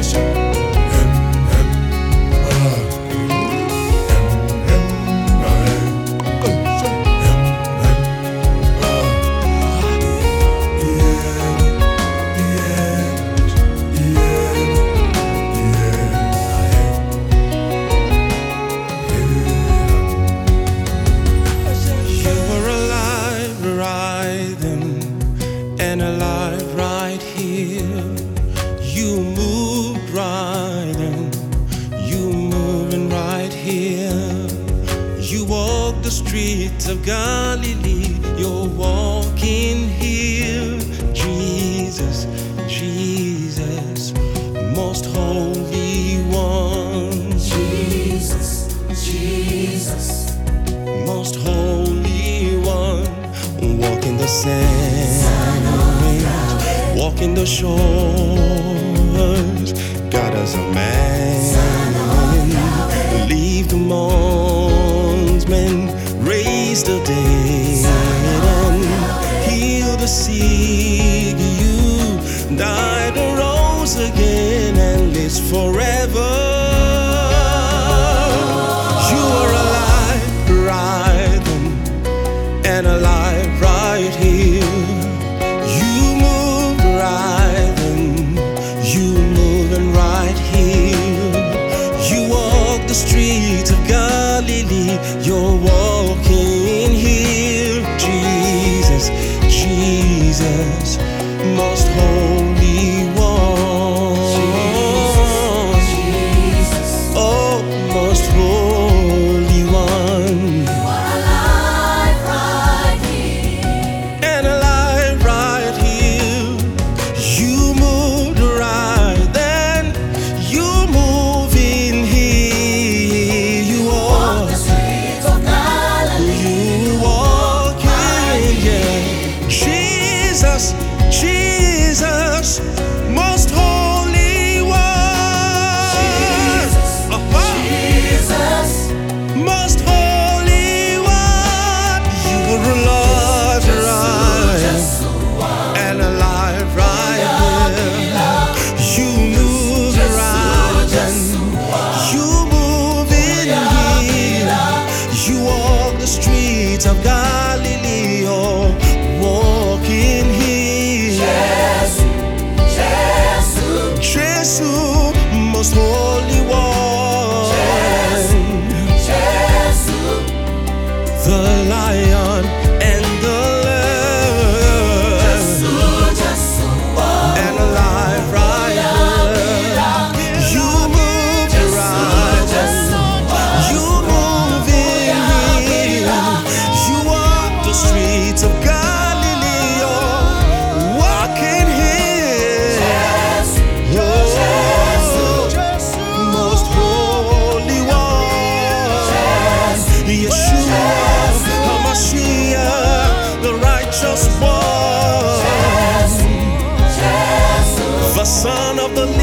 And alive right here. You moved right in, you moving right here. You walk the streets of Galilee, you're walking here. Jesus, Jesus, most holy one. Jesus, Jesus, most holy one. Walking the sand, walking the shores, God as a man. Leave the bondsmen, raise the dead, and heal the sick. You died and rose again and lives forever. You are alive right then and alive right here. You moved right then, you moving right here. You walk the streets of Galilee, you're walking here. Jesus, Jesus, most holy one. Jesus, oh, most holy one. Jesus, most holy one. Jesus, Jesus, most holy one. You were alive right and alive right here. You move right and you move in here. You walk the streets of Galilee, oh, walking here. Jesus, most holy one. Jesus, the lion and the lamb, and alive right here. You move right, you move in here. You walk the streets of Galilee, oh, walking here. Most holy one, Yeshua, HaMashiach, the righteous one, the Son of the living